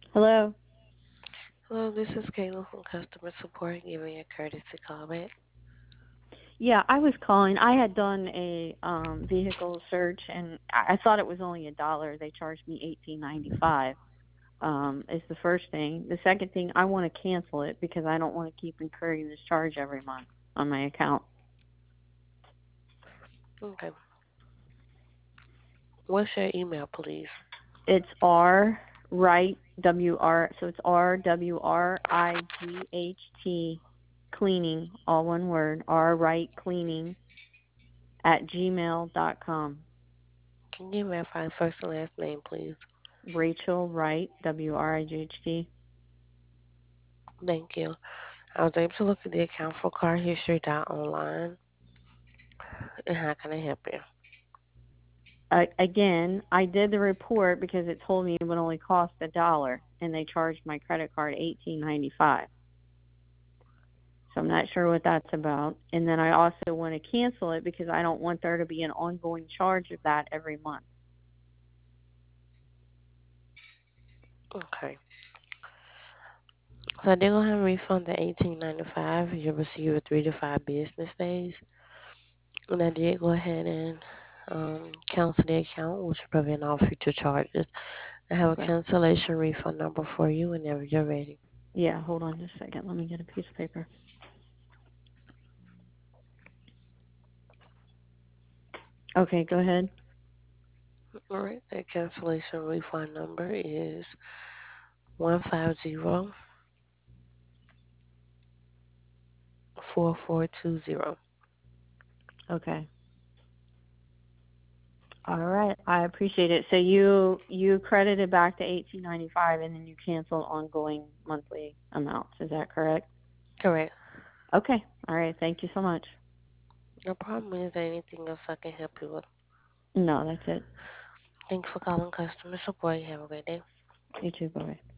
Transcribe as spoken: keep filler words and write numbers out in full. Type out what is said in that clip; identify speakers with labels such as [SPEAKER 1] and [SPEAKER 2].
[SPEAKER 1] Hello.
[SPEAKER 2] Hello, this is Kayla from customer support giving you a courtesy call back.
[SPEAKER 1] Yeah, I was calling. I had done a um vehicle search and I, I thought it was only a dollar. They charged me eighteen ninety five. Um, is the first thing. The second thing, I want to cancel it because I don't want to keep incurring this charge every month on my account.
[SPEAKER 2] Okay. What's your email, please?
[SPEAKER 1] It's R Wright W R so it's R W R I G H T cleaning, all one word, R Wright cleaning at gmail dot com.
[SPEAKER 2] Can you verify first and last name, please?
[SPEAKER 1] Rachel Wright, W R I G H T.
[SPEAKER 2] Thank you. I was able to look at the account for car history dot online. And how can I help you?
[SPEAKER 1] Uh, again, I did the report because it told me it would only cost a dollar, and they charged my credit card eighteen ninety five. So I'm not sure what that's about. And then I also want to cancel it because I don't want there to be an ongoing charge of that every month.
[SPEAKER 2] Okay. So they're gonna refund the eighteen ninety five. You'll receive it three to five business days. And I did go ahead and um, cancel the account, which will prevent all future charges. I have a
[SPEAKER 1] Okay.
[SPEAKER 2] cancellation refund number for you whenever you're ready.
[SPEAKER 1] Yeah, hold on just a second. Let me get a piece of paper. Okay, go ahead.
[SPEAKER 2] All right, the cancellation refund number is one five zero four four two zero.
[SPEAKER 1] Okay. All right. I appreciate it. So you you credited back to eighteen ninety five and then you canceled ongoing monthly amounts. Is that correct?
[SPEAKER 2] Correct.
[SPEAKER 1] Okay. All right. Thank you so much.
[SPEAKER 2] No problem. Is there anything else I can help you with?
[SPEAKER 1] No, that's it.
[SPEAKER 2] Thanks for calling customer support. You have a great day.
[SPEAKER 1] You too. Bye.